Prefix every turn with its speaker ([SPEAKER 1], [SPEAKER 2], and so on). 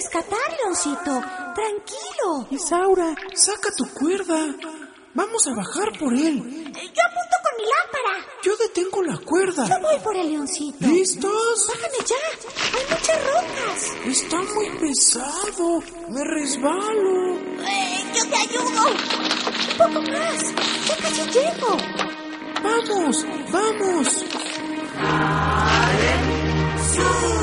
[SPEAKER 1] rescatar, Leoncito. Tranquilo.
[SPEAKER 2] Isaura, saca tu cuerda. Vamos a bajar por él.
[SPEAKER 1] Yo apunto con mi lámpara.
[SPEAKER 2] Yo detengo la cuerda.
[SPEAKER 1] Yo voy por el Leoncito.
[SPEAKER 2] ¿Listos?
[SPEAKER 1] Bájame ya. Hay muchas rocas.
[SPEAKER 2] Está muy pesado. Me resbalo.
[SPEAKER 1] Yo te ayudo. Un poco más. Ya casi llego.
[SPEAKER 2] ¡Vamos! ¡Vamos!
[SPEAKER 1] ¡Sube!